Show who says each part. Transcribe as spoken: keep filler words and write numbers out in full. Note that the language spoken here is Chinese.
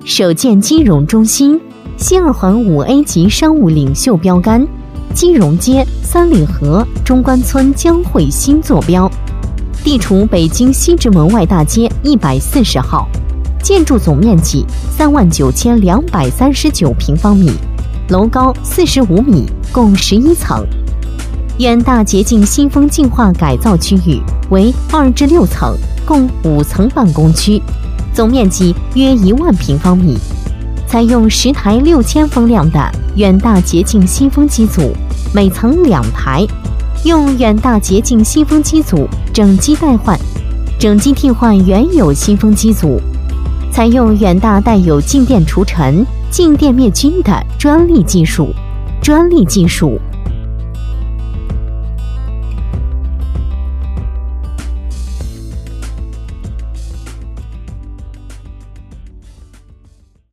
Speaker 1: 首建金融中心，西二环五 A 级商务领袖标杆，金融街、三里河、中关村将会新坐标，地处北京西直门外大街一百四十号，建筑总面积三万九千两百三十九平方米，楼高四十五米，共十一层。远大捷径新风净化改造区域为二至六层，共五层办公区，总面积约一万平方米。采用十台六千风量的远大捷径新风机组，每层两台，用远大捷径新风机组整机代换，整机替换原有新风机组，采用远大带有静电除尘、静电灭菌的专利技术。专利技术